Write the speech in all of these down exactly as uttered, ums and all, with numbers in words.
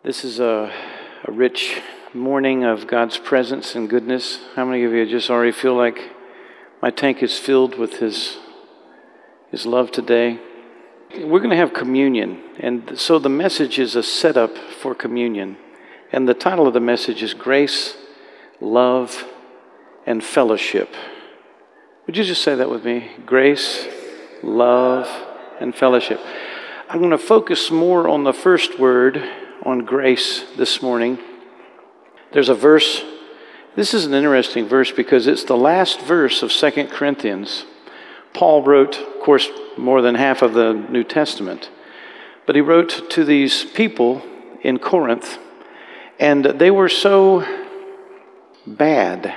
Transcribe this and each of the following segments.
This is a, a rich morning of God's presence and goodness. How many of you just already feel like my tank is filled with His, His love today? We're going to have communion, and so the message is a setup for communion. And the title of the message is Grace, Love, and Fellowship. Would you just say that with me? Grace, love, and fellowship. I'm going to focus more on the first word, on grace, this morning. There's a verse. This is an interesting verse because it's the last verse of Second Corinthians. Paul wrote, of course, more than half of the New Testament. But he wrote to these people in Corinth, and they were so bad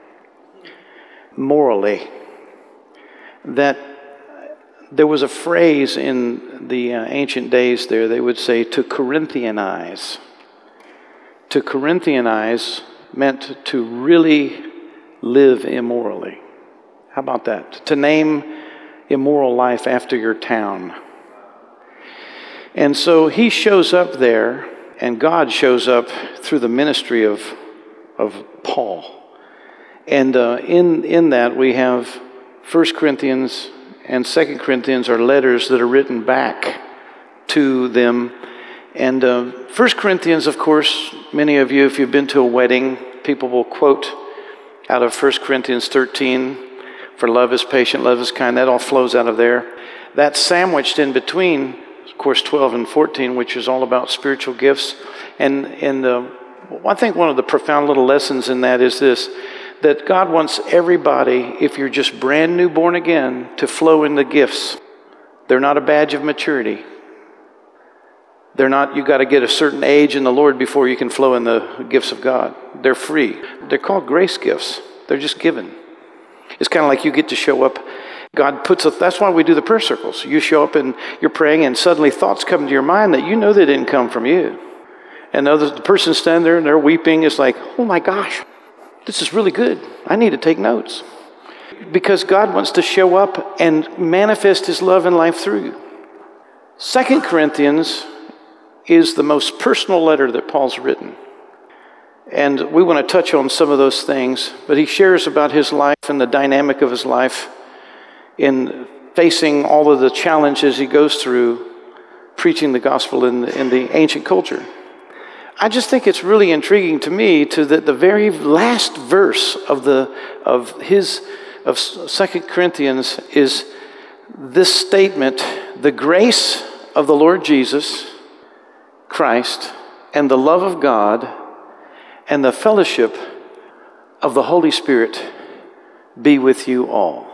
morally that there was a phrase in the uh, ancient days there, they would say to Corinthianize. To Corinthianize meant to really live immorally. How about that? To name immoral life after your town. And so he shows up there, and God shows up through the ministry of, of Paul. And uh, in, in that we have First Corinthians and Second Corinthians are letters that are written back to them. And uh, First Corinthians, of course, many of you, if you've been to a wedding, people will quote out of First Corinthians thirteen, for love is patient, love is kind. That all flows out of there. That's sandwiched in between, of course, twelve and fourteen, which is all about spiritual gifts. And, and uh, I think one of the profound little lessons in that is this, that God wants everybody, if you're just brand new born again, to flow in the gifts. They're not a badge of maturity. They're not, you got to get a certain age in the Lord before you can flow in the gifts of God. They're free. They're called grace gifts. They're just given. It's kind of like you get to show up. God puts a, that's why we do the prayer circles. You show up and you're praying and suddenly thoughts come to your mind that you know they didn't come from you. And the, the person standing there and they're weeping. It's like, oh my gosh. This is really good. I need to take notes. Because God wants to show up and manifest His love and life through you. Second Corinthians is the most personal letter that Paul's written. And we want to touch on some of those things. But he shares about his life and the dynamic of his life in facing all of the challenges he goes through preaching the gospel in the, in the ancient culture. I just think it's really intriguing to me to that the very last verse of the of his of Second Corinthians is this statement: the grace of the Lord Jesus Christ and the love of God and the fellowship of the Holy Spirit be with you all.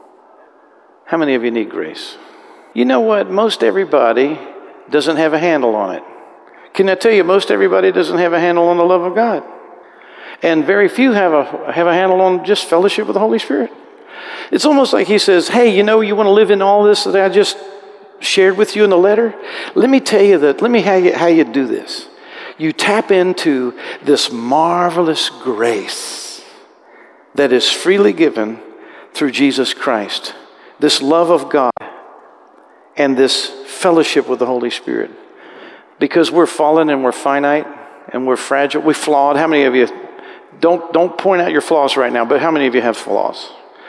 How many of you need grace? You know what? Most everybody doesn't have a handle on it. Can I tell you, most everybody doesn't have a handle on the love of God. And very few have a have a handle on just fellowship with the Holy Spirit. It's almost like he says, hey, you know, you want to live in all this that I just shared with you in the letter? Let me tell you that, let me how you, how you do this. You tap into this marvelous grace that is freely given through Jesus Christ. This love of God and this fellowship with the Holy Spirit. Because we're fallen and we're finite and we're fragile, we're flawed. How many of you, don't don't point out your flaws right now, but how many of you have flaws?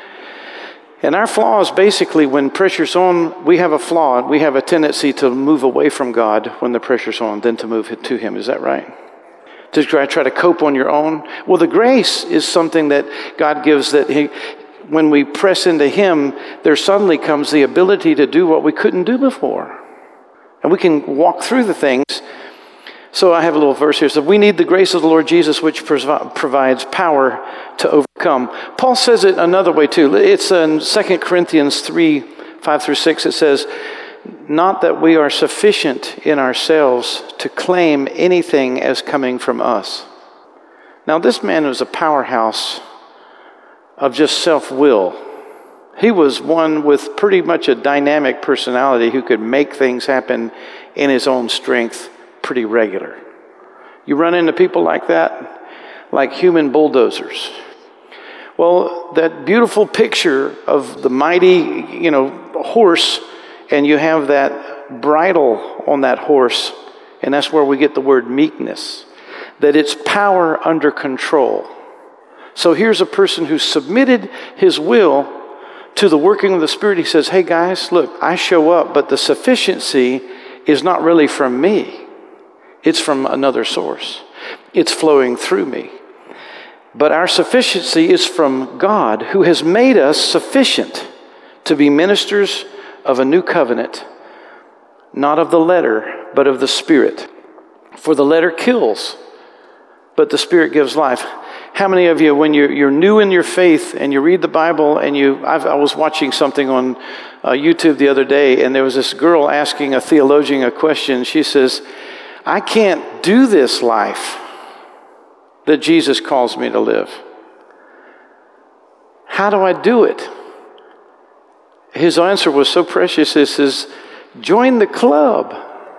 And our flaws, basically, when pressure's on, we have a flaw. We have a tendency to move away from God when the pressure's on, than to move to Him. Is that right? To try, try to cope on your own? Well, the grace is something that God gives that He, when we press into Him, there suddenly comes the ability to do what we couldn't do before. And we can walk through the things. So I have a little verse here. So we need the grace of the Lord Jesus, which provi- provides power to overcome. Paul says it another way too. It's in Second Corinthians three, five through six. It says, not that we are sufficient in ourselves to claim anything as coming from us. Now this man was a powerhouse of just self-will. He was one with pretty much a dynamic personality who could make things happen in his own strength pretty regular. You run into people like that, like human bulldozers. Well, that beautiful picture of the mighty, you know, horse, and you have that bridle on that horse, And that's where we get the word meekness, that it's power under control. So here's a person who submitted his will to the working of the Spirit. He says, hey guys, look, I show up, but the sufficiency is not really from me. It's from another source. It's flowing through me. But our sufficiency is from God, who has made us sufficient to be ministers of a new covenant, not of the letter, but of the Spirit. For the letter kills, but the Spirit gives life. How many of you, when you're, you're new in your faith and you read the Bible and you, I've, I was watching something on uh, YouTube the other day, and there was this girl asking a theologian a question. She says, I can't do this life that Jesus calls me to live. How do I do it? His answer was so precious. He says, join the club.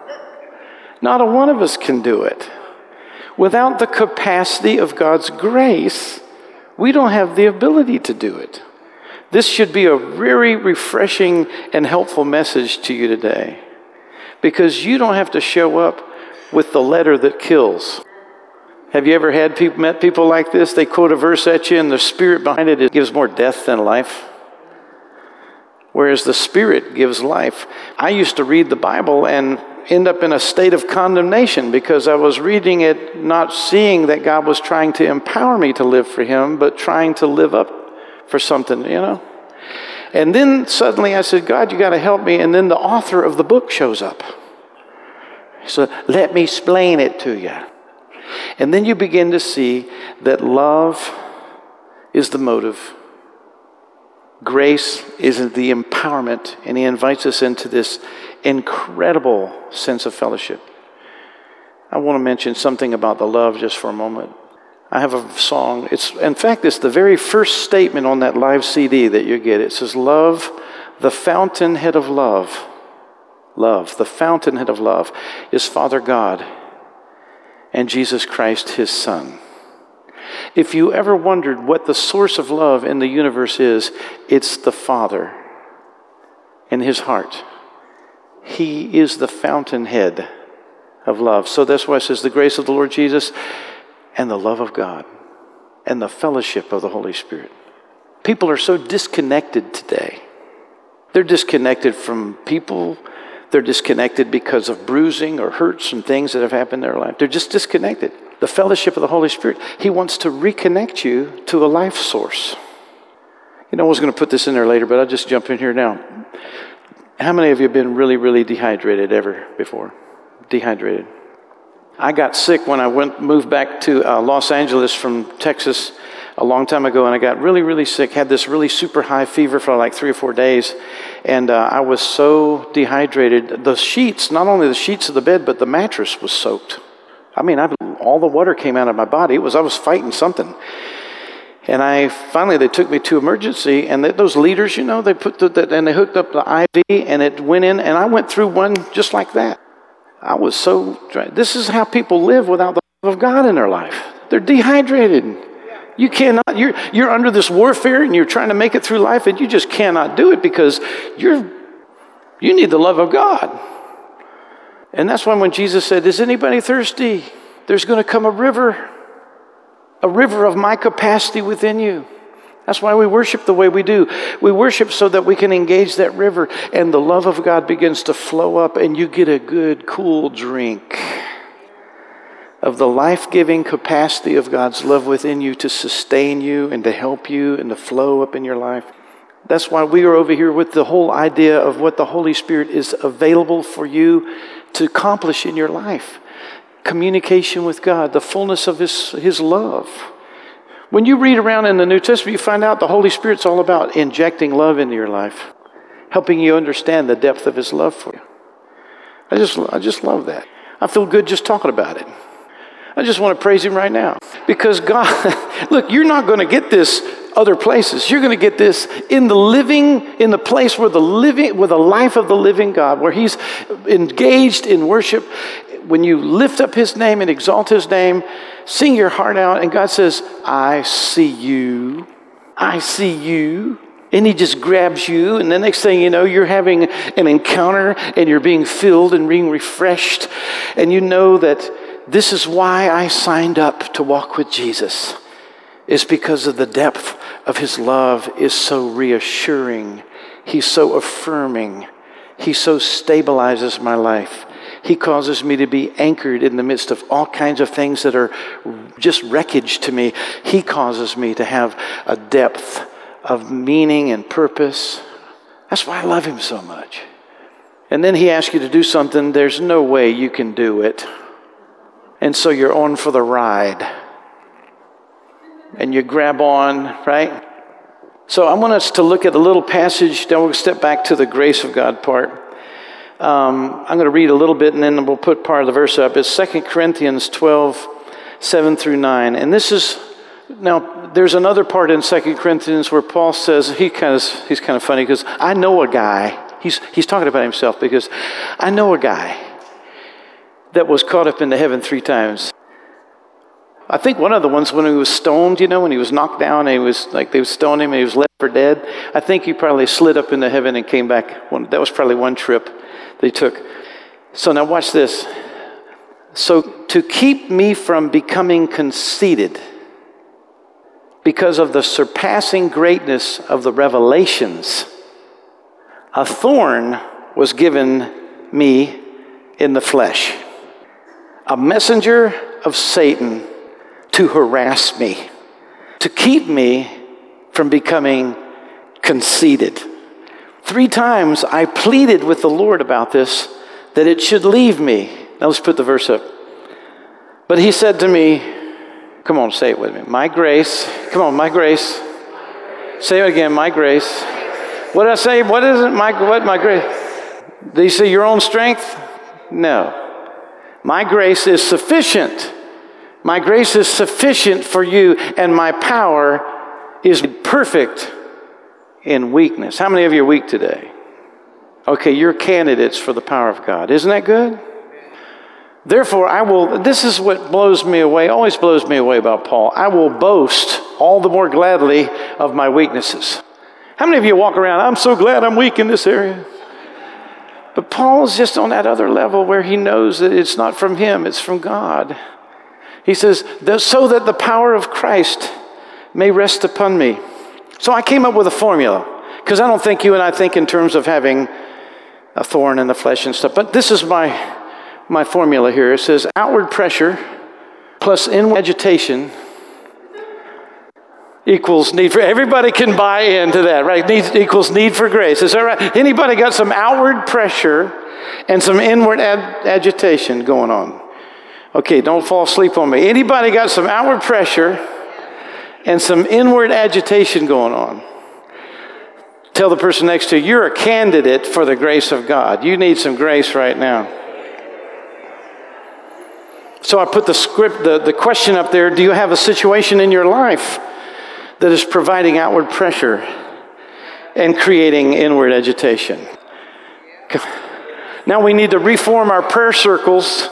Not a one of us can do it. Without the capacity of God's grace, we don't have the ability to do it. This should be a very refreshing and helpful message to you today, because you don't have to show up with the letter that kills. Have you ever had people, met people like this? They quote a verse at you and the Spirit behind it, it gives more death than life. Whereas the Spirit gives life. I used to read the Bible and end up in a state of condemnation because I was reading it not seeing that God was trying to empower me to live for Him, but trying to live up for something, you know. And then suddenly I said, God, you got to help me. And then the author of the book shows up. So let me explain it to you. And then you begin to see that love is the motive. Grace is the empowerment, and He invites us into this incredible sense of fellowship. I want to mention something about the love just for a moment. I have a song. It's, in fact, it's the very first statement on that live C D that you get. It says, love, the fountainhead of love. Love, the fountainhead of love is Father God and Jesus Christ, His Son. If you ever wondered what the source of love in the universe is, it's the Father in His heart. He is the fountainhead of love. So that's why it says the grace of the Lord Jesus and the love of God and the fellowship of the Holy Spirit. People are so disconnected today. They're disconnected from people. They're disconnected because of bruising or hurts and things that have happened in their life. They're just disconnected. The fellowship of the Holy Spirit, He wants to reconnect you to a life source. You know, I was going to put this in there later, but I'll just jump in here now. How many of you have been really, really dehydrated ever before? Dehydrated. I got sick when I went moved back to uh, Los Angeles from Texas a long time ago, and I got really, really sick, had this really super high fever for like three or four days, and uh, I was so dehydrated. The sheets, not only the sheets of the bed, but the mattress was soaked. I mean, I, all the water came out of my body. It was I was fighting something. And I finally, they took me to emergency, and they, those leaders, you know, they put the, the, and they hooked up the I V, and it went in, and I went through one just like that. I was so dry. This is how people live without the love of God in their life. They're dehydrated. You cannot, you're, you're under this warfare, and you're trying to make it through life, and you just cannot do it because you're, you need the love of God. And that's why when Jesus said, is anybody thirsty? There's going to come a river. A river of my capacity within you. That's why we worship the way we do. We worship so that we can engage that river, and the love of God begins to flow up, and you get a good, cool drink of the life-giving capacity of God's love within you to sustain you and to help you and to flow up in your life. That's why we are over here with the whole idea of what the Holy Spirit is available for you to accomplish in your life. Communication with God, the fullness of His, His love. When you read around in the New Testament, you find out the Holy Spirit's all about injecting love into your life, helping you understand the depth of His love for you. I just, I just love that. I feel good just talking about it. I just want to praise Him right now. Because God, look, you're not going to get this other places. You're going to get this in the living, in the place where the living, where the life of the living God, where He's engaged in worship. When you lift up His name and exalt His name, sing your heart out, and God says, I see you. I see you And he just grabs you, and the next thing you know, you're having an encounter, and you're being filled and being refreshed. And you know that this is why I signed up to walk with Jesus. It's because of the depth of his love is so reassuring. He's so affirming. He so stabilizes my life. He causes me to be anchored in the midst of all kinds of things that are just wreckage to me. He causes me to have a depth of meaning and purpose. That's why I love him so much. And then he asks you to do something, there's no way you can do it. And so you're on for the ride. And you grab on, right? So I want us to look at a little passage, then we'll step back to the grace of God part. Um, I'm going to read a little bit and then we'll put part of the verse up. It's Second Corinthians twelve, seven through nine. And this is, now there's another part in Second Corinthians where Paul says, he kind of, he's kind of funny because I know a guy, he's, he's talking about himself because I know a guy that was caught up into heaven three times. I think one of the ones when he was stoned, you know, when he was knocked down and he was like they stoned him and he was left for dead. I think he probably slid up into heaven and came back. One, that was probably one trip they took. So now watch this. So to keep me from becoming conceited because of the surpassing greatness of the revelations, a thorn was given me in the flesh, a messenger of Satan to harass me, to keep me from becoming conceited. Three times I pleaded with the Lord about this, that it should leave me. Now let's put the verse up. But he said to me, come on, say it with me. My grace, come on, my grace. Say it again, my grace. What did I say? What is it? My, what, my grace? Did you say your own strength? No. My grace is sufficient. My grace is sufficient for you, and my power is perfect in weakness. How many of you are weak today? Okay, you're candidates for the power of God. Isn't that good? Therefore, I will, this is what blows me away, always blows me away about Paul. I will boast all the more gladly of my weaknesses. How many of you walk around, I'm so glad I'm weak in this area? But Paul's just on that other level where he knows that it's not from him, it's from God. He says, so that the power of Christ may rest upon me. So I came up with a formula, because I don't think you and I think in terms of having a thorn in the flesh and stuff. But this is my, my formula here. It says outward pressure plus inward agitation equals need for, everybody can buy into that, right? Need equals need for grace. Is that right? Anybody got some outward pressure and some inward ad, agitation going on? Okay, don't fall asleep on me. Anybody got some outward pressure and some inward agitation going on? Tell the person next to you, you're a candidate for the grace of God. You need some grace right now. So I put the script, the, the question up there, do you have a situation in your life that is providing outward pressure and creating inward agitation? Now we need to reform our prayer circles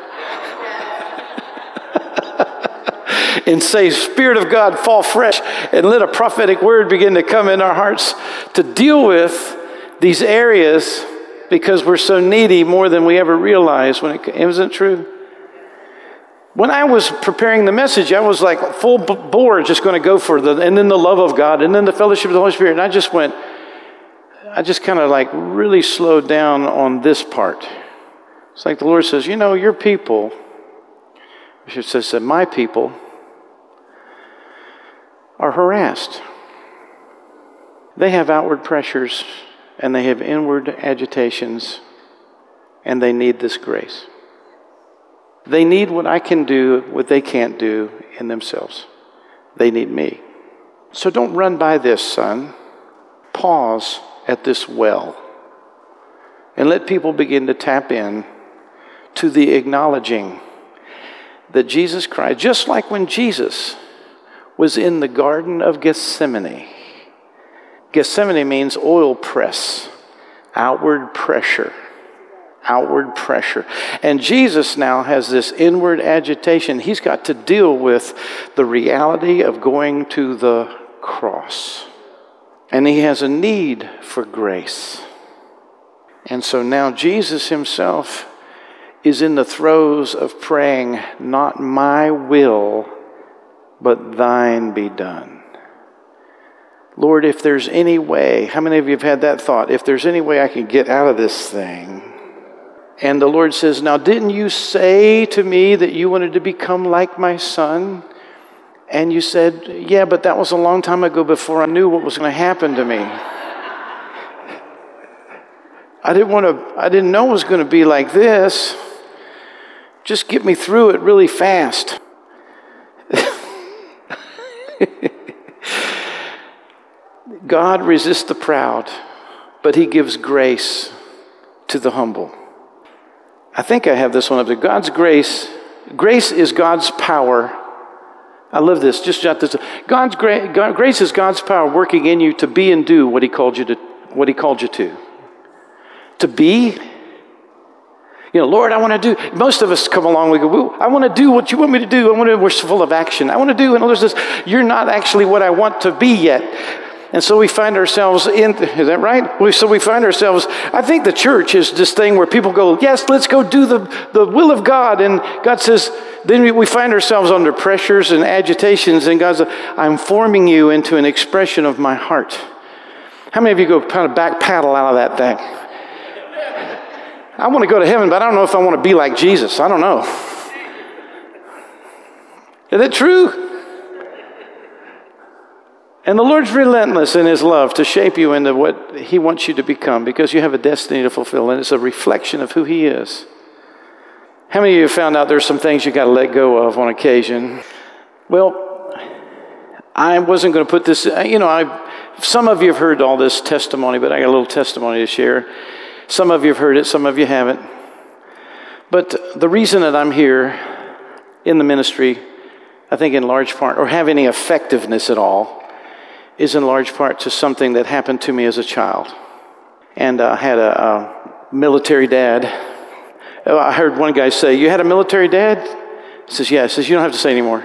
and say, Spirit of God, fall fresh, and let a prophetic word begin to come in our hearts to deal with these areas because we're so needy more than we ever realized. When it, isn't it true? When I was preparing the message, I was like full bore just going to go for the, and then the love of God, and then the fellowship of the Holy Spirit. And I just went, I just kind of like really slowed down on this part. It's like the Lord says, you know, your people, I should say, my people, are harassed. They have outward pressures and they have inward agitations, and they need this grace. They need what I can do, what they can't do in themselves. They need me. So don't run by this, son. Pause at this well and let people begin to tap in to the acknowledging that Jesus Christ, just like when Jesus was in the Garden of Gethsemane. Gethsemane means oil press, outward pressure, outward pressure. And Jesus now has this inward agitation. He's got to deal with the reality of going to the cross. And he has a need for grace. And so now Jesus himself is in the throes of praying, not my will, but thine be done. Lord, if there's any way, how many of you have had that thought? If there's any way I can get out of this thing. And the Lord says, now didn't you say to me that you wanted to become like my son? And you said, yeah, but that was a long time ago before I knew what was going to happen to me. I didn't want to, I didn't know it was going to be like this. Just get me through it really fast. God resists the proud, but he gives grace to the humble. I think I have this one up there. God's grace, grace is God's power. I love this. Just jot this. God's gra- God, grace is God's power working in you to be and do what he called you to, what he called you to. To be, you know, Lord, I want to do. Most of us come along, we go, I want to do what you want me to do. I want to. We're full of action. I want to do, and others says, you're not actually what I want to be yet. And so we find ourselves in. Is that right? We, so we find ourselves. I think the church is this thing where people go, yes, let's go do the the will of God, and God says. Then we, we find ourselves under pressures and agitations, and God says, I'm forming you into an expression of my heart. How many of you go kind of back paddle out of that thing? I want to go to heaven, but I don't know if I want to be like Jesus. I don't know. Is that true? And the Lord's relentless in his love to shape you into what he wants you to become, because you have a destiny to fulfill, and it's a reflection of who he is. How many of you have found out there's some things you got to let go of on occasion? Well, I wasn't going to put this, you know, I. Some of you have heard all this testimony, but I got a little testimony to share. Some of you have heard it, some of you haven't. But the reason that I'm here in the ministry, I think in large part, or have any effectiveness at all, is in large part to something that happened to me as a child. And I had a, a military dad. I heard one guy say, you had a military dad? He says, yeah. He says, you don't have to say anymore.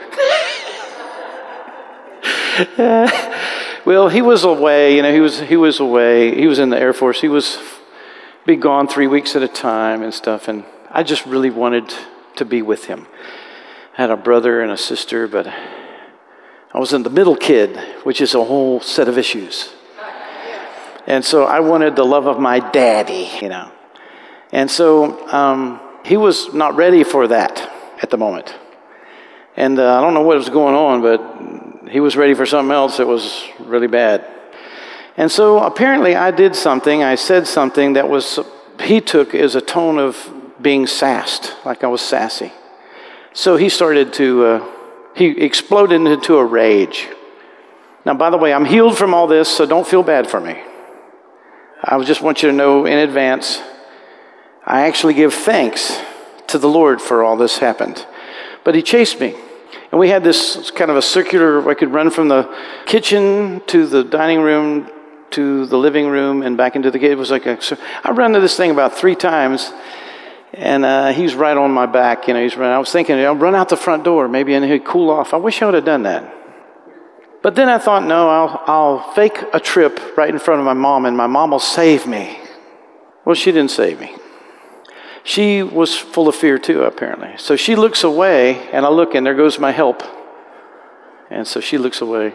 Well, he was away, you know, he was he was away. He was in the Air Force. He was be gone three weeks at a time and stuff. And I just really wanted to be with him. I had a brother and a sister, but I was in the middle kid, which is a whole set of issues. And so I wanted the love of my daddy, you know. And so um, he was not ready for that at the moment. And uh, I don't know what was going on, but he was ready for something else that was really bad. And so apparently I did something, I said something that was, he took as a tone of being sassed, like I was sassy. So he started to, uh, he exploded into a rage. Now, by the way, I'm healed from all this, so don't feel bad for me. I just want you to know in advance, I actually give thanks to the Lord for all this happened. But he chased me. And we had this kind of a circular, I could run from the kitchen to the dining room to the living room and back into the gate. It was like a, I ran into this thing about three times, and uh, he's right on my back. You know, he's running. I was thinking, I'll run out the front door, maybe, and he'd cool off. I wish I would have done that. But then I thought, no, I'll, I'll fake a trip right in front of my mom, and my mom will save me. Well, she didn't save me. She was full of fear too, apparently. So she looks away, and I look, and there goes my help. And so she looks away.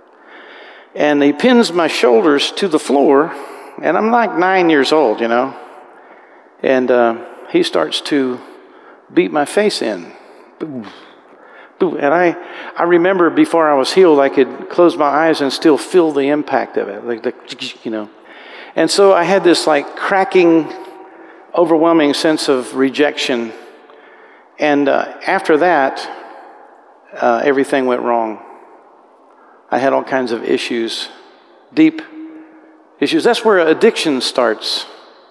And he pins my shoulders to the floor, and I'm like nine years old, you know. And uh, he starts to beat my face in. Boom, boom. And I, I remember before I was healed, I could close my eyes and still feel the impact of it, like the, you know. And so I had this like cracking, overwhelming sense of rejection. And uh, after that, uh, everything went wrong. I had all kinds of issues, deep issues. That's where addiction starts.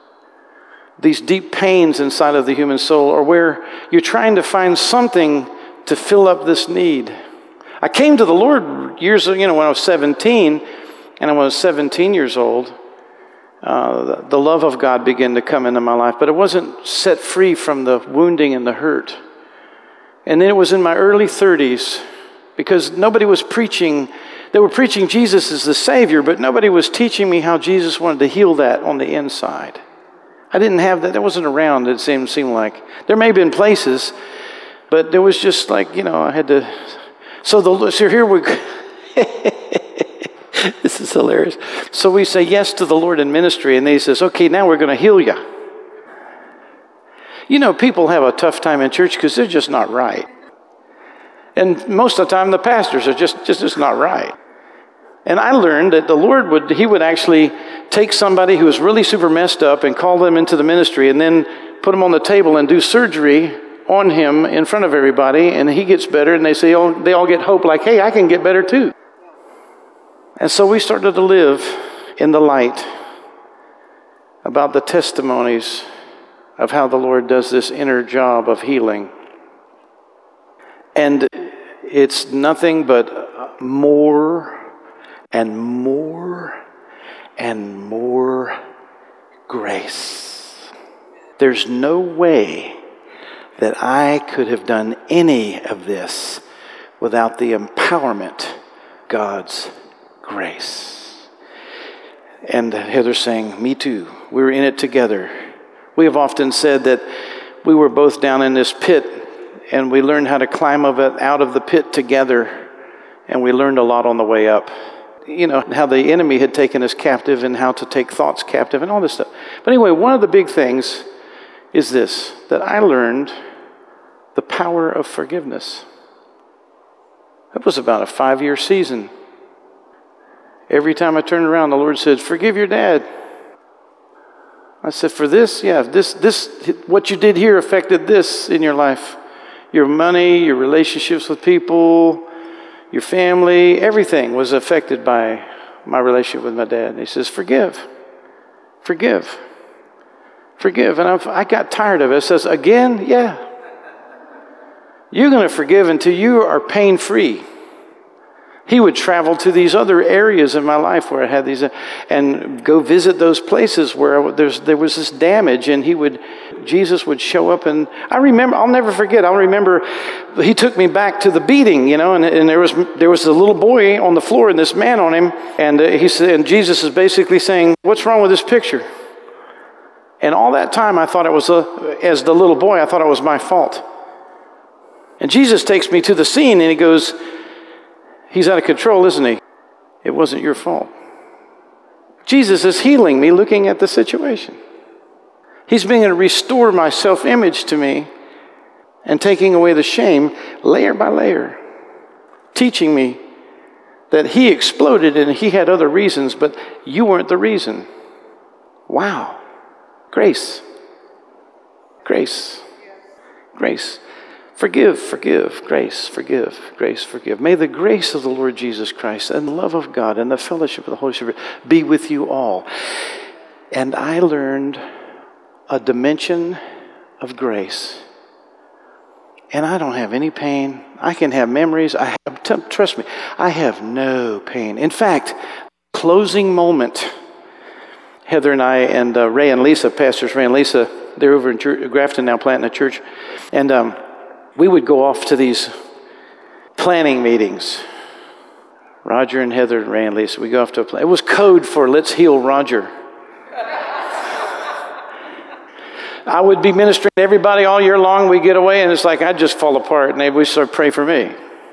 These deep pains inside of the human soul, or where you're trying to find something to fill up this need. I came to the Lord years, you know, when I was seventeen, and when I was seventeen years old, uh, the, the love of God began to come into my life, but it wasn't set free from the wounding and the hurt. And then it was in my early thirties, because nobody was preaching They were preaching Jesus as the Savior, but nobody was teaching me how Jesus wanted to heal that on the inside. I didn't have that. That wasn't around, it seemed, seemed like. There may have been places, but there was just like, you know, I had to. So, the, so here we go. This is hilarious. So we say yes to the Lord in ministry, and then he says, okay, now we're going to heal you. You know, people have a tough time in church because they're just not right. And most of the time, the pastors are just, just, just not right. And I learned that the Lord would, he would actually take somebody who was really super messed up and call them into the ministry and then put them on the table and do surgery on him in front of everybody, and he gets better, and they say, oh, they all get hope like, hey, I can get better too. And so we started to live in the light about the testimonies of how the Lord does this inner job of healing. And it's nothing but more and more and more grace. There's no way that I could have done any of this without the empowerment of God's grace. And Heather's saying, me too. We were in it together. We have often said that we were both down in this pit, and we learned how to climb of it out of the pit together, and we learned a lot on the way up. You know, how the enemy had taken us captive and how to take thoughts captive and all this stuff. But anyway, one of the big things is this, that I learned the power of forgiveness. It was about a five-year season. Every time I turned around, the Lord said, forgive your dad. I said, for this? Yeah, this, this, what you did here affected this in your life. Your money, your relationships with people, your family, everything was affected by my relationship with my dad. And he says, forgive, forgive, forgive. And I've, I got tired of it. It says, again, yeah. You're going to forgive until you are pain-free. He would travel to these other areas in my life where I had these, and go visit those places where there's, there was this damage, and he would, Jesus would show up, and I remember, I'll never forget, I'll remember, he took me back to the beating, you know, and, and there was there was a little boy on the floor and this man on him, and uh, he said, and Jesus is basically saying, what's wrong with this picture? And all that time I thought it was, a, as the little boy, I thought it was my fault. And Jesus takes me to the scene, and he goes, he's out of control, isn't he? It wasn't your fault. Jesus is healing me looking at the situation. He's being able to restore my self-image to me and taking away the shame layer by layer, teaching me that he exploded and he had other reasons, but you weren't the reason. Wow. Grace. Grace. Grace. Forgive, forgive, grace, forgive, grace, forgive. May the grace of the Lord Jesus Christ and the love of God and the fellowship of the Holy Spirit be with you all. And I learned a dimension of grace. And I don't have any pain. I can have memories. I have, t- trust me, I have no pain. In fact, closing moment, Heather and I and uh, Ray and Lisa, pastors Ray and Lisa, they're over in church, Grafton now, planting a church. And um, we would go off to these planning meetings. Roger and Heather and Ray and Lisa, we go off to a plan. It was code for let's heal Roger. I would be ministering to everybody all year long. We get away, and it's like I'd just fall apart, and they would start pray for me.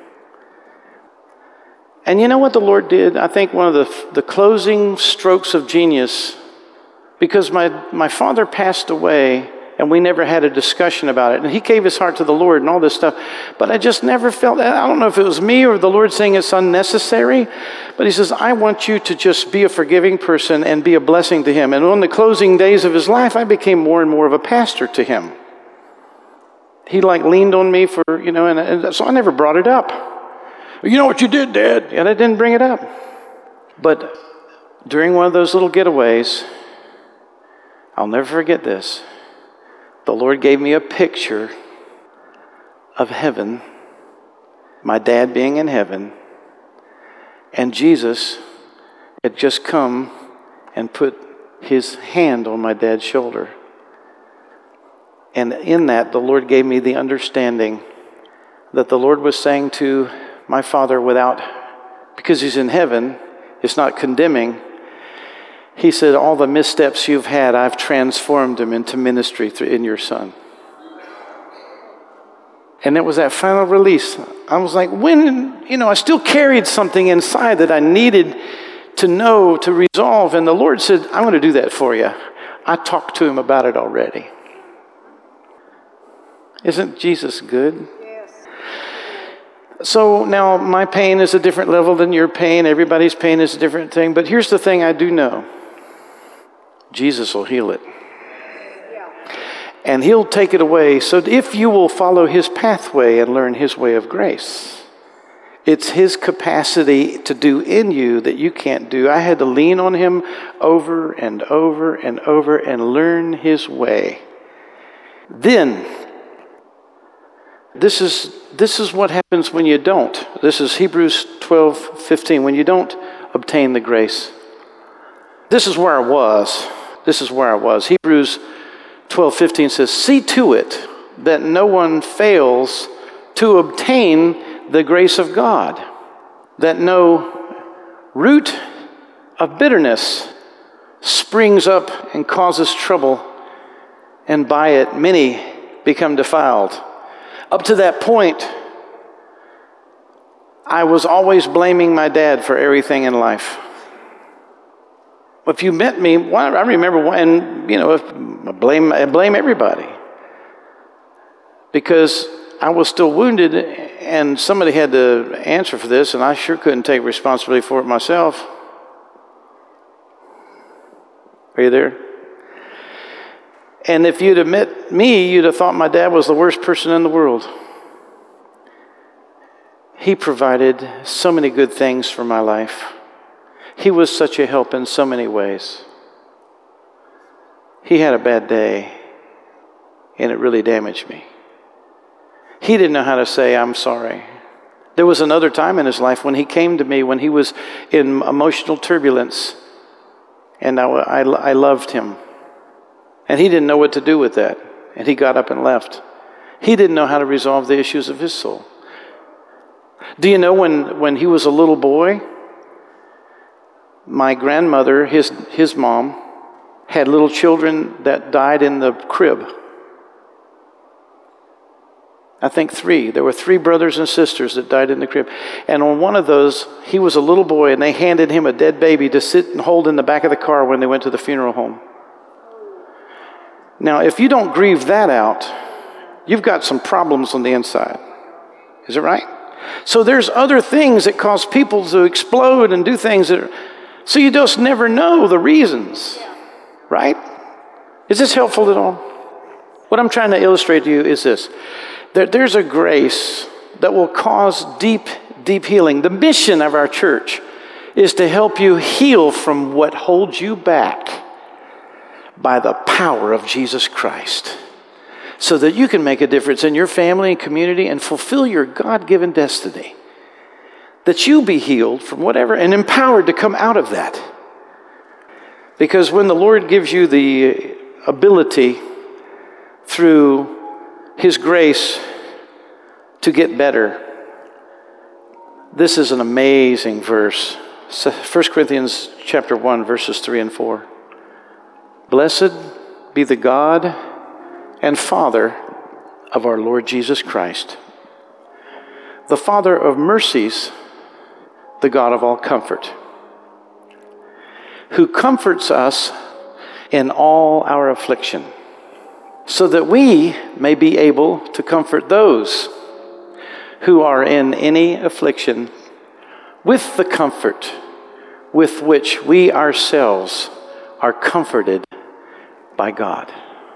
And you know what the Lord did? I think one of the the closing strokes of genius, because my, my father passed away, and we never had a discussion about it. And he gave his heart to the Lord and all this stuff. But I just never felt, I don't know if it was me or the Lord saying it's unnecessary, but he says, I want you to just be a forgiving person and be a blessing to him. And on the closing days of his life, I became more and more of a pastor to him. He like leaned on me for, you know, and, and so I never brought it up. You know what you did, Dad? And I didn't bring it up. But during one of those little getaways, I'll never forget this. The Lord gave me a picture of heaven, my dad being in heaven, and Jesus had just come and put his hand on my dad's shoulder. And in that, the Lord gave me the understanding that the Lord was saying to my father without because he's in heaven, it's not condemning. He said, all the missteps you've had, I've transformed them into ministry in your Son. And it was that final release. I was like, when, you know, I still carried something inside that I needed to know, to resolve. And the Lord said, I'm going to do that for you. I talked to him about it already. Isn't Jesus good? Yes. So now my pain is a different level than your pain. Everybody's pain is a different thing. But here's the thing I do know. Jesus will heal it. And he'll take it away. So if you will follow his pathway and learn his way of grace, it's his capacity to do in you that you can't do. I had to lean on him over and over and over and learn his way. Then, this is this is what happens when you don't. This is Hebrews twelve fifteen. When you don't obtain the grace. This is where I was. This is where I was. Hebrews twelve fifteen says, see to it that no one fails to obtain the grace of God, that no root of bitterness springs up and causes trouble, and by it many become defiled. Up to that point, I was always blaming my dad for everything in life. If you met me, well, I remember when, you know, I blame, I blame everybody. Because I was still wounded and somebody had to answer for this, and I sure couldn't take responsibility for it myself. Are you there? And if you'd have met me, you'd have thought my dad was the worst person in the world. He provided so many good things for my life. He was such a help in so many ways. He had a bad day, and it really damaged me. He didn't know how to say, I'm sorry. There was another time in his life when he came to me when he was in emotional turbulence, and I, I, I loved him. And he didn't know what to do with that, and he got up and left. He didn't know how to resolve the issues of his soul. Do you know when, when he was a little boy, my grandmother, his his mom, had little children that died in the crib. I think three. There were three brothers and sisters that died in the crib. And on one of those, he was a little boy, and they handed him a dead baby to sit and hold in the back of the car when they went to the funeral home. Now, if you don't grieve that out, you've got some problems on the inside. Is it right? So there's other things that cause people to explode and do things that are... So you just never know the reasons, right? Is this helpful at all? What I'm trying to illustrate to you is this. That there's a grace that will cause deep, deep healing. The mission of our church is to help you heal from what holds you back by the power of Jesus Christ, so that you can make a difference in your family and community and fulfill your God-given destiny. That you be healed from whatever and empowered to come out of that. Because when the Lord gives you the ability through his grace to get better, this is an amazing verse. First Corinthians chapter one, verses three and four. Blessed be the God and Father of our Lord Jesus Christ, the Father of mercies, the God of all comfort, who comforts us in all our affliction, so that we may be able to comfort those who are in any affliction with the comfort with which we ourselves are comforted by God.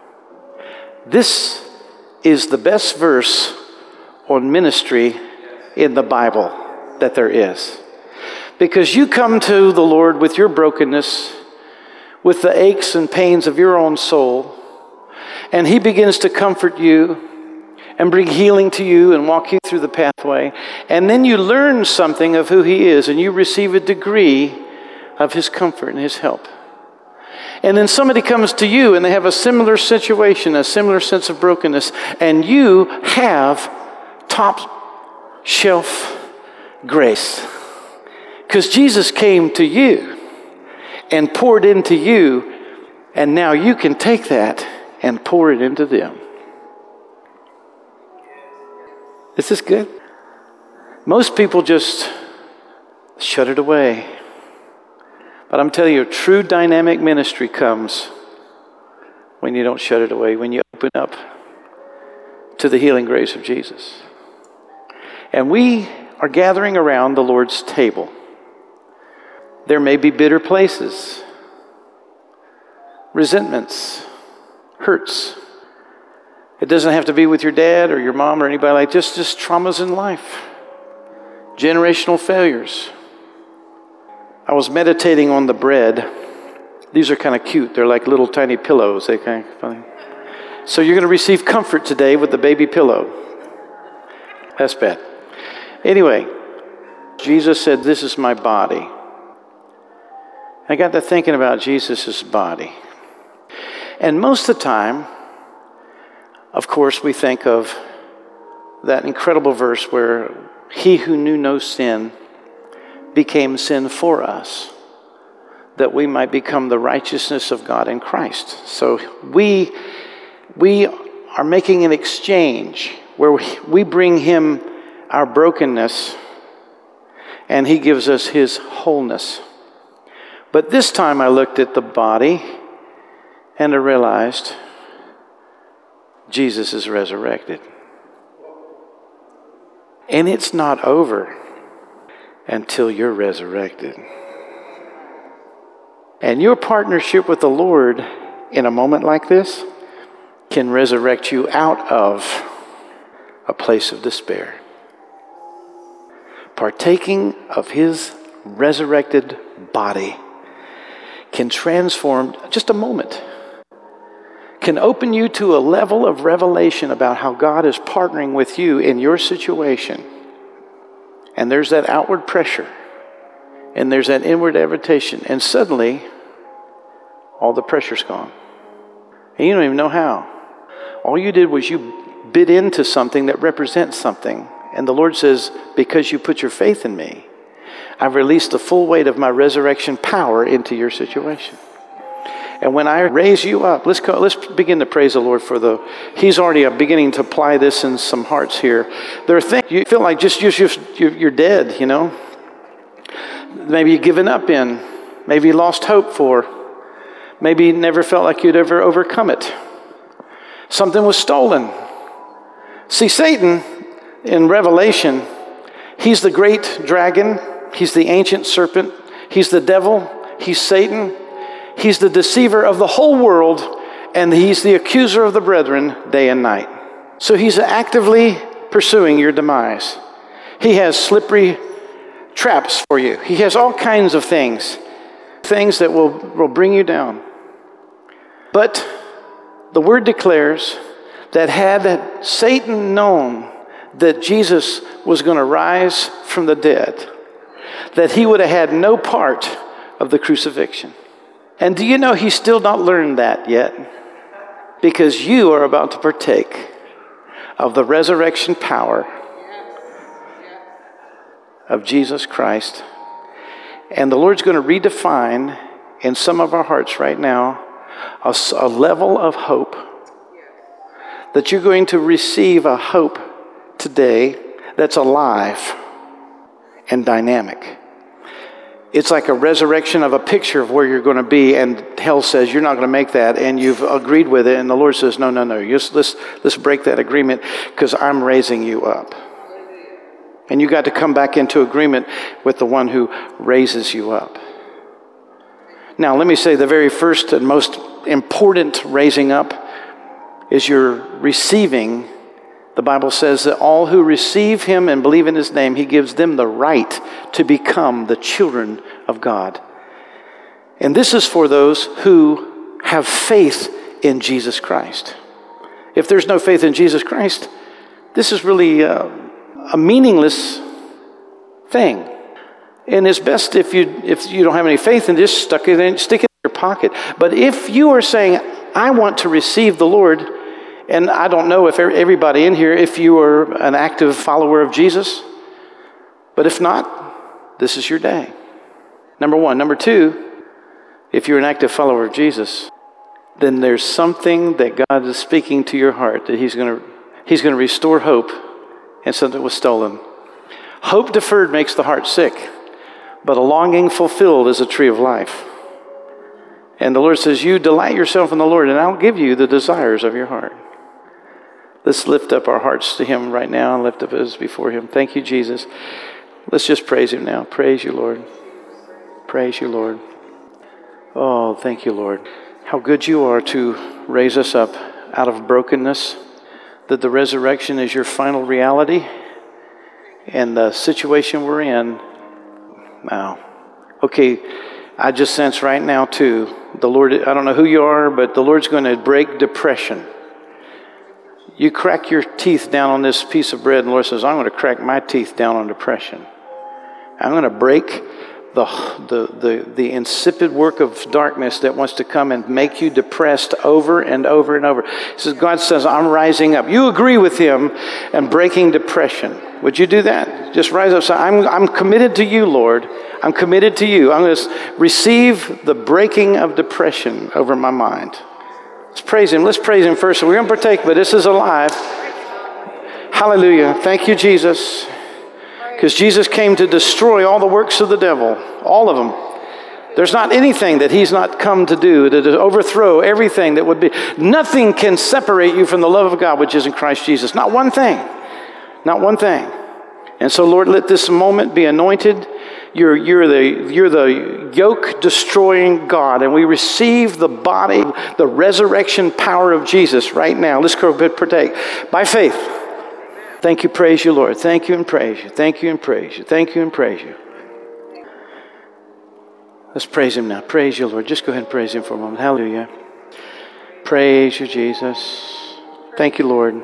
This is the best verse on ministry in the Bible that there is. Because you come to the Lord with your brokenness, with the aches and pains of your own soul, and he begins to comfort you and bring healing to you and walk you through the pathway. And then you learn something of who he is, and you receive a degree of his comfort and his help. And then somebody comes to you and they have a similar situation, a similar sense of brokenness, and you have top shelf grace. Because Jesus came to you and poured into you, and now you can take that and pour it into them. Is this good? Most people just shut it away. But I'm telling you, true dynamic ministry comes when you don't shut it away, when you open up to the healing grace of Jesus. And we are gathering around the Lord's table. There may be bitter places, resentments, hurts. It doesn't have to be with your dad or your mom or anybody like just just traumas in life, generational failures. I was meditating on the bread. These are kind of cute. They're like little tiny pillows. They kind of funny. So you're going to receive comfort today with the baby pillow. That's bad. Anyway, Jesus said, "This is my body." I got to thinking about Jesus' body. And most of the time, of course, we think of that incredible verse where he who knew no sin became sin for us, that we might become the righteousness of God in Christ. So we, we are making an exchange where we bring him our brokenness and he gives us his wholeness. But this time I looked at the body and I realized Jesus is resurrected. And it's not over until you're resurrected. And your partnership with the Lord in a moment like this can resurrect you out of a place of despair. Partaking of his resurrected body can transform just a moment, can open you to a level of revelation about how God is partnering with you in your situation. And there's that outward pressure, and there's that inward invitation, and suddenly all the pressure's gone. And you don't even know how. All you did was you bit into something that represents something. And the Lord says, because you put your faith in me, I've released the full weight of my resurrection power into your situation. And when I raise you up, let's go, let's begin to praise the Lord for the, he's already beginning to apply this in some hearts here. There are things you feel like just you're, you're dead, you know. Maybe you've given up in. Maybe you lost hope for. Maybe you never felt like you'd ever overcome it. Something was stolen. See, Satan in Revelation, he's the great dragon. He's the ancient serpent. He's the devil. He's Satan. He's the deceiver of the whole world, and he's the accuser of the brethren day and night. So he's actively pursuing your demise. He has slippery traps for you. He has all kinds of things, things that will, will bring you down. But the word declares that had Satan known that Jesus was going to rise from the dead, that he would have had no part of the crucifixion. And do you know he's still not learned that yet? Because you are about to partake of the resurrection power of Jesus Christ. And the Lord's going to redefine in some of our hearts right now a, a level of hope, that you're going to receive a hope today that's alive and dynamic. It's like a resurrection of a picture of where you're going to be, and hell says you're not going to make that, and you've agreed with it, and the Lord says, no, no, no, just, let's, let's break that agreement because I'm raising you up. And you got to come back into agreement with the one who raises you up. Now, let me say the very first and most important raising up is you're receiving. The Bible says that all who receive him and believe in his name, he gives them the right to become the children of God. And this is for those who have faith in Jesus Christ. If there's no faith in Jesus Christ, this is really uh, a meaningless thing. And it's best if you if you don't have any faith and just stuck it in, stick it in your pocket. But if you are saying, I want to receive the Lord, and I don't know if everybody in here, if you are an active follower of Jesus, but if not, this is your day. Number one. Number two, if you're an active follower of Jesus, then there's something that God is speaking to your heart that he's going to he's going to restore hope and something was stolen. Hope deferred makes the heart sick, but a longing fulfilled is a tree of life. And the Lord says, you delight yourself in the Lord, and I'll give you the desires of your heart. Let's lift up our hearts to him right now and lift up us before him. Thank you, Jesus. Let's just praise him now. Praise you, Lord. Praise you, Lord. Oh, thank you, Lord. How good you are to raise us up out of brokenness, that the resurrection is your final reality, and the situation we're in. Wow. Okay, I just sense right now, too, the Lord, I don't know who you are, but the Lord's going to break depression. You crack your teeth down on this piece of bread, and the Lord says, I'm going to crack my teeth down on depression. I'm going to break the, the, the, the insipid work of darkness that wants to come and make you depressed over and over and over. He says, God says, I'm rising up. You agree with him and breaking depression. Would you do that? Just rise up. Say, I'm, I'm committed to you, Lord. I'm committed to you. I'm going to receive the breaking of depression over my mind. Let's praise him. Let's praise him first. So we're going to partake, but this is alive. Hallelujah. Thank you, Jesus. Because Jesus came to destroy all the works of the devil. All of them. There's not anything that he's not come to do, to overthrow everything that would be. Nothing can separate you from the love of God, which is in Christ Jesus. Not one thing. Not one thing. And so, Lord, let this moment be anointed. You're, you're the, you're the yoke-destroying God, and we receive the body, the resurrection power of Jesus right now. Let's go partake. By faith. Thank you, praise you, Lord. Thank you and praise you. Thank you and praise you. Thank you and praise you. Let's praise him now. Praise you, Lord. Just go ahead and praise him for a moment. Hallelujah. Praise you, Jesus. Thank you, Lord.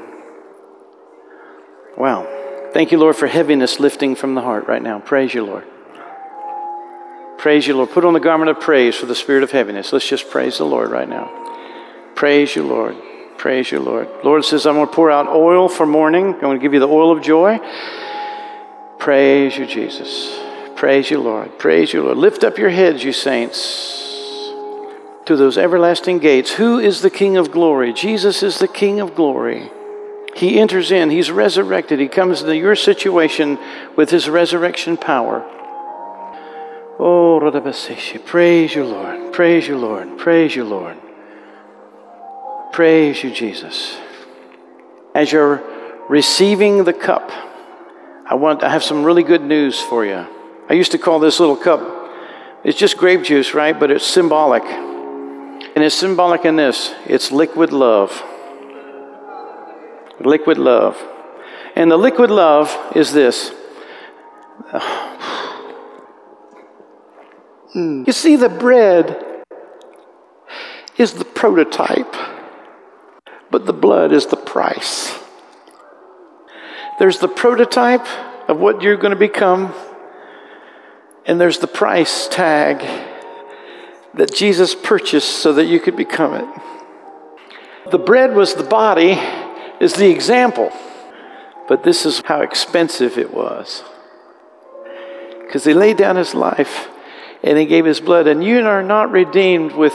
Wow. Thank you, Lord, for heaviness lifting from the heart right now. Praise you, Lord. Praise you, Lord. Put on the garment of praise for the spirit of heaviness. Let's just praise the Lord right now. Praise you, Lord. Praise you, Lord. Lord says, I'm going to pour out oil for mourning. I'm going to give you the oil of joy. Praise you, Jesus. Praise you, Lord. Praise you, Lord. Lift up your heads, you saints, to those everlasting gates. Who is the King of glory? Jesus is the King of glory. He enters in. He's resurrected. He comes into your situation with his resurrection power. Oh, praise you, Lord. Praise you, Lord. Praise you, Lord. Praise you, Jesus. As you're receiving the cup, I want I have some really good news for you. I used to call this little cup, it's just grape juice, right? But it's symbolic. And it's symbolic in this. It's liquid love. Liquid love. And the liquid love is this. You see, the bread is the prototype, but the blood is the price. There's the prototype of what you're going to become, and there's the price tag that Jesus purchased so that you could become it. The bread was the body, is the example, but this is how expensive it was. Because he laid down his life and he gave his blood, and you are not redeemed with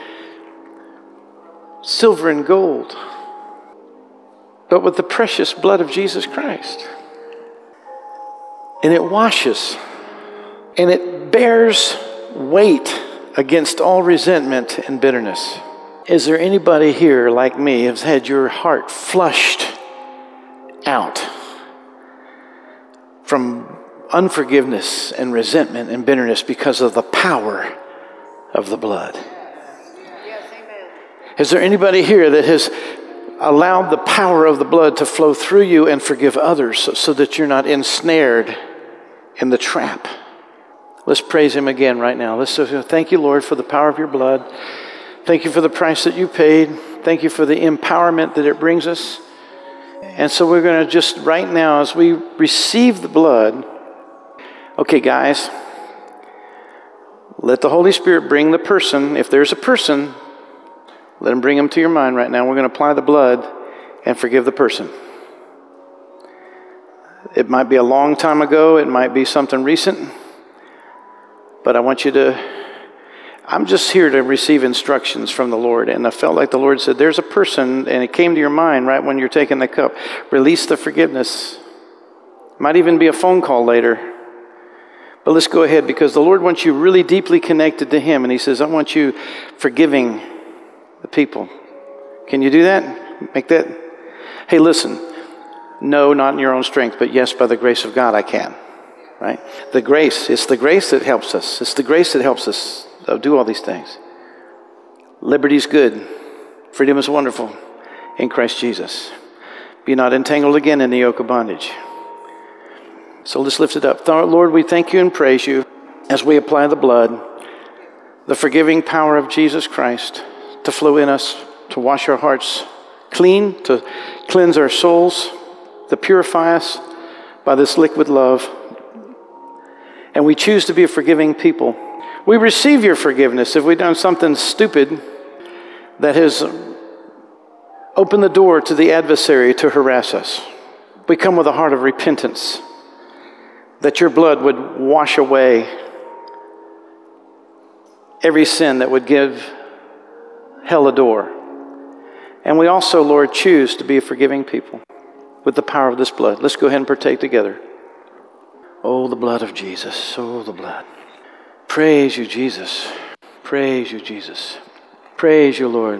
silver and gold, but with the precious blood of Jesus Christ. And it washes, and it bears weight against all resentment and bitterness. Is there anybody here like me who's had your heart flushed out from unforgiveness and resentment and bitterness because of the power of the blood? Yes, amen. Is there anybody here that has allowed the power of the blood to flow through you and forgive others so, so that you're not ensnared in the trap? Let's praise him again right now. Let's so thank you, Lord, for the power of your blood. Thank you for the price that you paid. Thank you for the empowerment that it brings us. And so we're going to just right now, as we receive the blood, okay, guys, let the Holy Spirit bring the person. If there's a person, let him bring them to your mind right now. We're going to apply the blood and forgive the person. It might be a long time ago. It might be something recent. But I want you to, I'm just here to receive instructions from the Lord. And I felt like the Lord said, there's a person, and it came to your mind right when you're taking the cup. Release the forgiveness. Might even be a phone call later. But let's go ahead, because the Lord wants you really deeply connected to Him. And He says, I want you forgiving the people. Can you do that? Make that? Hey, listen. No, not in your own strength, but yes, by the grace of God, I can. Right? The grace. It's the grace that helps us. It's the grace that helps us do all these things. Liberty's good. Freedom is wonderful in Christ Jesus. Be not entangled again in the yoke of bondage. So let's lift it up. Lord, we thank you and praise you as we apply the blood, the forgiving power of Jesus Christ to flow in us, to wash our hearts clean, to cleanse our souls, to purify us by this liquid love. And we choose to be a forgiving people. We receive your forgiveness if we've done something stupid that has opened the door to the adversary to harass us. We come with a heart of repentance, that your blood would wash away every sin that would give hell a door. And we also, Lord, choose to be a forgiving people with the power of this blood. Let's go ahead and partake together. Oh, the blood of Jesus. Oh, the blood. Praise you, Jesus. Praise you, Jesus. Praise you, Lord.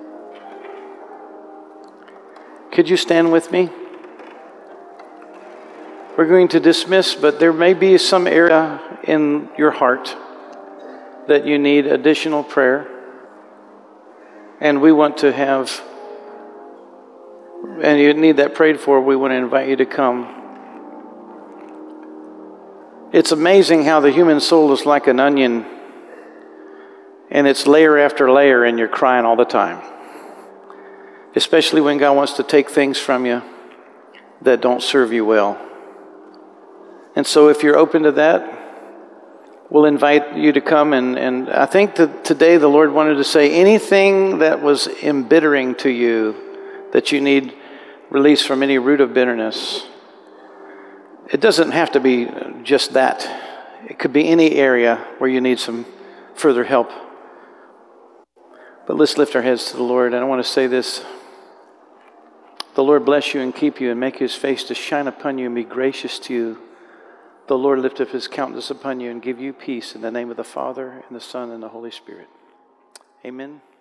Could you stand with me? We're going to dismiss, but there may be some area in your heart that you need additional prayer. And we want to have, and you need that prayed for, we want to invite you to come. It's amazing how the human soul is like an onion, and it's layer after layer, and you're crying all the time. Especially when God wants to take things from you that don't serve you well. And so if you're open to that, we'll invite you to come. And, and I think that today the Lord wanted to say anything that was embittering to you, that you need release from any root of bitterness. It doesn't have to be just that. It could be any area where you need some further help. But let's lift our heads to the Lord. And I want to say this. The Lord bless you and keep you and make His face to shine upon you and be gracious to you. The Lord lift up His countenance upon you and give you peace in the name of the Father and the Son and the Holy Spirit. Amen.